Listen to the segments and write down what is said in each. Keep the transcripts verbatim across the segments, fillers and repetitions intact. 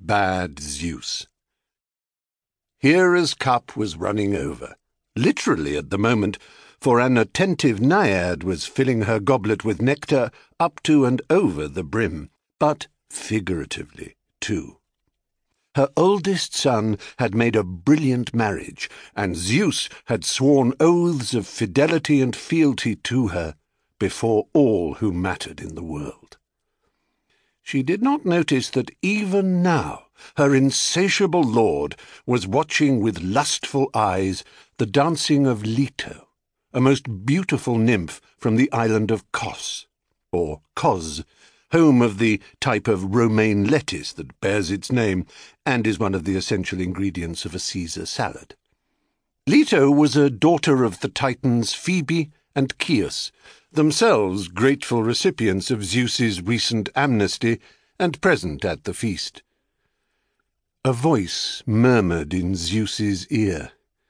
Bad Zeus. Hera's cup was running over, literally at the moment, for an attentive naiad was filling her goblet with nectar up to and over the brim, but figuratively too. Her oldest son had made a brilliant marriage, and Zeus had sworn oaths of fidelity and fealty to her before all who mattered in the world. She did not notice that even now her insatiable lord was watching with lustful eyes the dancing of Leto, a most beautiful nymph from the island of Kos, or Kos, home of the type of romaine lettuce that bears its name and is one of the essential ingredients of a Caesar salad. Leto was a daughter of the Titans Phoebe and Chios, themselves grateful recipients of Zeus's recent amnesty and present at the feast. A voice murmured in Zeus's ear,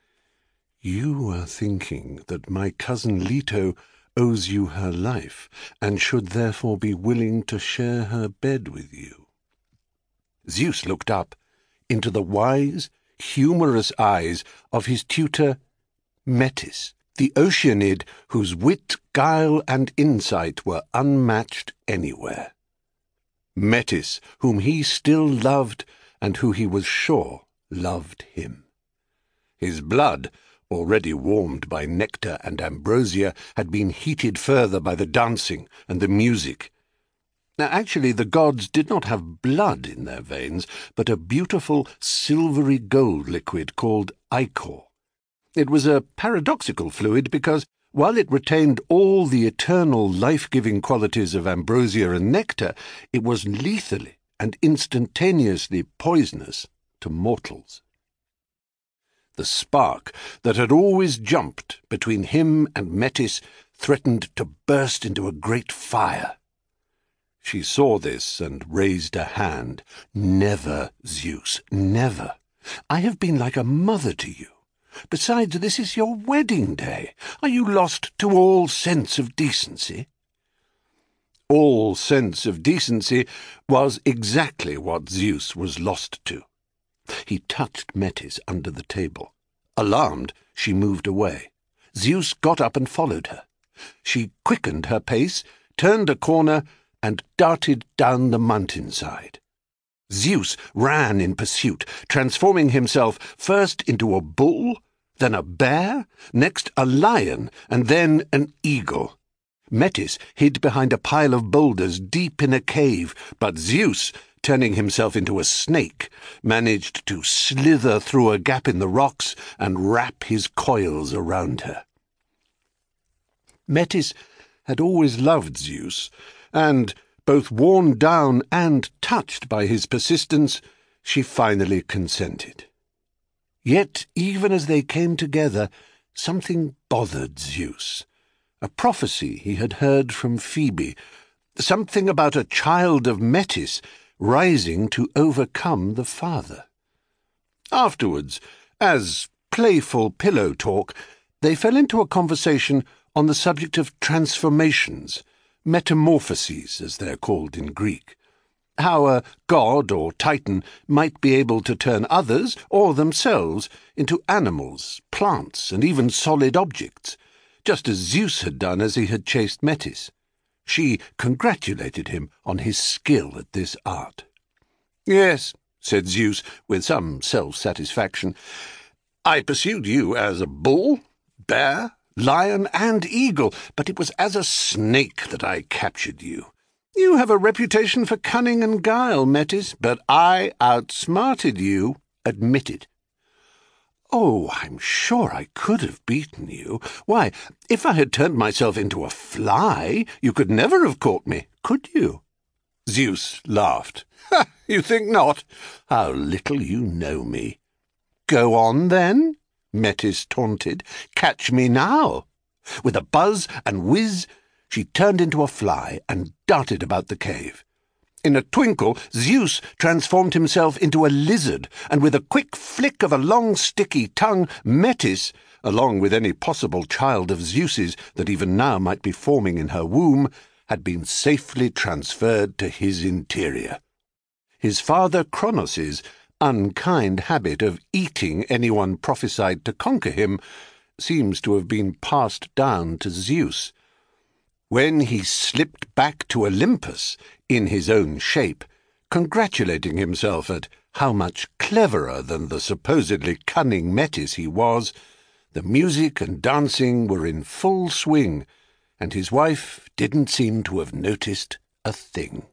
"You are thinking that my cousin Leto owes you her life, and should therefore be willing to share her bed with you." Zeus looked up into the wise, humorous eyes of his tutor Metis, the Oceanid whose wit, guile, and insight were unmatched anywhere. Metis, whom he still loved, and who he was sure loved him. His blood, already warmed by nectar and ambrosia, had been heated further by the dancing and the music. Now, actually, the gods did not have blood in their veins, but a beautiful silvery gold liquid called ichor. It was a paradoxical fluid because, while it retained all the eternal life-giving qualities of ambrosia and nectar, it was lethally and instantaneously poisonous to mortals. The spark that had always jumped between him and Metis threatened to burst into a great fire. She saw this and raised a hand. "Never, Zeus, never. I have been like a mother to you. Besides, this is your wedding day. Are you lost to all sense of decency?" All sense of decency was exactly what Zeus was lost to. He touched Metis under the table. Alarmed, she moved away. Zeus got up and followed her. She quickened her pace, turned a corner, and darted down the mountainside. Zeus ran in pursuit, transforming himself first into a bull, then a bear, next a lion, and then an eagle. Metis hid behind a pile of boulders deep in a cave, but Zeus, turning himself into a snake, managed to slither through a gap in the rocks and wrap his coils around her. Metis had always loved Zeus, and, both worn down and touched by his persistence, she finally consented. Yet, even as they came together, something bothered Zeus. A prophecy he had heard from Phoebe, something about a child of Metis rising to overcome the father. Afterwards, as playful pillow talk, they fell into a conversation on the subject of transformations, metamorphoses, as they're called in Greek. How a god or titan might be able to turn others, or themselves, into animals, plants, and even solid objects, just as Zeus had done as he had chased Metis. She congratulated him on his skill at this art. "Yes," said Zeus, with some self-satisfaction, "I pursued you as a bull, bear, lion, and eagle, but it was as a snake that I captured you. You have a reputation for cunning and guile, Metis, but I outsmarted you. Admit it." "Oh, I'm sure I could have beaten you. Why, if I had turned myself into a fly, you could never have caught me, could you?" Zeus laughed. "Ha, you think not? How little you know me." "Go on, then," Metis taunted. "Catch me now." With a buzz and whiz, she turned into a fly and darted about the cave. In a twinkle, Zeus transformed himself into a lizard, and with a quick flick of a long sticky tongue, Metis, along with any possible child of Zeus's that even now might be forming in her womb, had been safely transferred to his interior. his father Kronos's unkind habit of eating anyone prophesied to conquer him seems to have been passed down to Zeus. When he slipped back to Olympus in his own shape, congratulating himself at how much cleverer than the supposedly cunning Metis he was, the music and dancing were in full swing, and his wife didn't seem to have noticed a thing.